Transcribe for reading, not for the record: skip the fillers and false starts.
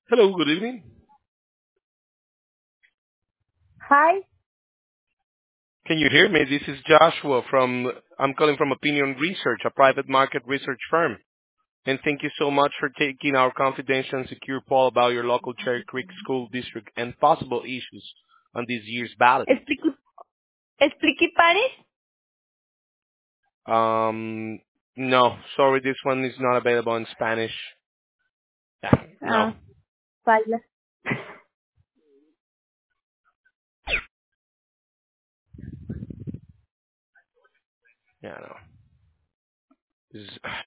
Hello, good evening. Hi. Can you hear me? This is Joshua I'm calling from Opinion Research, a private market research firm. And thank you so much for taking our confidential and secure poll about your local Cherry Creek School District and possible issues on this year's ballot. Explique, explique Spanish. Um, no, sorry, this one is not available in Spanish. Yeah, no, Ah, baila. yeah, no. This is,